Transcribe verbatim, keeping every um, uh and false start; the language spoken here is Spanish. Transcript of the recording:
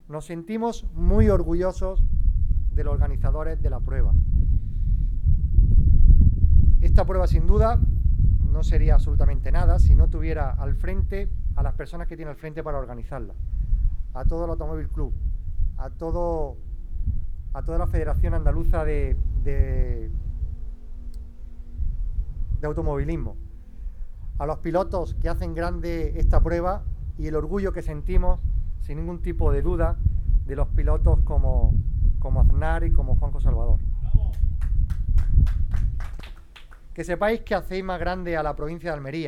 Nos sentimos muy orgullosos de los organizadores de la prueba. Esta prueba, sin duda, no sería absolutamente nada si no tuviera al frente a las personas que tiene al frente para organizarla. A todo el Automóvil Club, a todo, a toda la Federación Andaluza de, de, de Automovilismo, a los pilotos que hacen grande esta prueba y el orgullo que sentimos, sin ningún tipo de duda, de los pilotos como, como Aznar y como Juanjo Salvador. Que sepáis que hacéis más grande a la provincia de Almería.